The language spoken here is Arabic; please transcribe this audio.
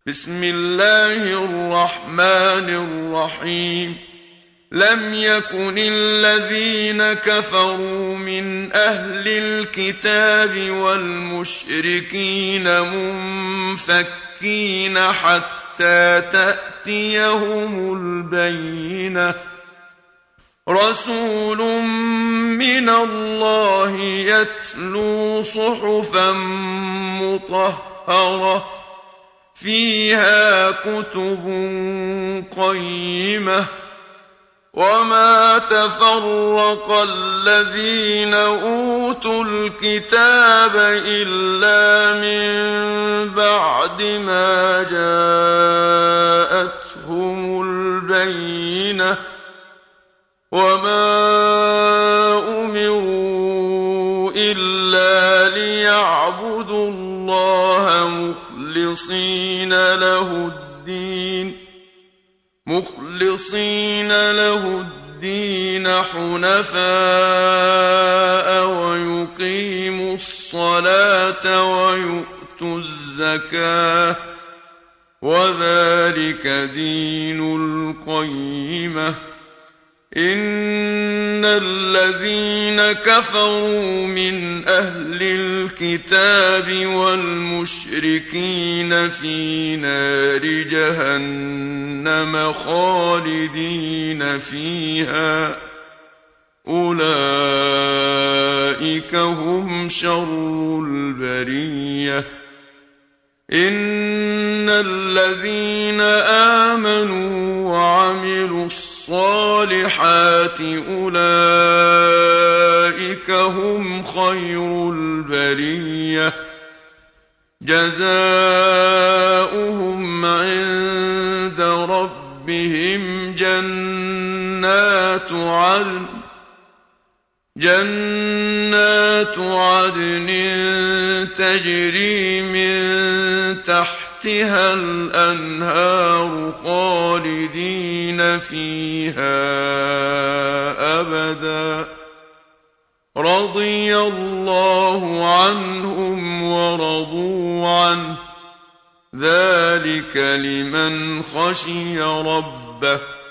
بسم الله الرحمن الرحيم. لم يكن الذين كفروا من أهل الكتاب والمشركين منفكين حتى تأتيهم البينة. رسول من الله يتلو صحفا مطهرة فيها كتب قيمة. وما تفرق الذين أوتوا الكتاب إلا من بعد ما جاءتهم البينة. وما أمروا إلا ليعبدوا الله مخلصين له الدين حنفاء ويقيموا الصلاة ويؤتوا الزكاة وذلك دين القيمة. إن الذين كفروا من أهل الكتاب والمشركين في نار جهنم خالدين فيها أولئك هم شر البرية. إن الذين آمنوا وعملوا الصالحات أولئك هم خير البرية. جزاؤهم عند ربهم جنات عدن تجري من تحتها الأنهار خالدين فيها أبدا. رضي الله عنهم ورضوا عنه ذلك لمن خشي ربه.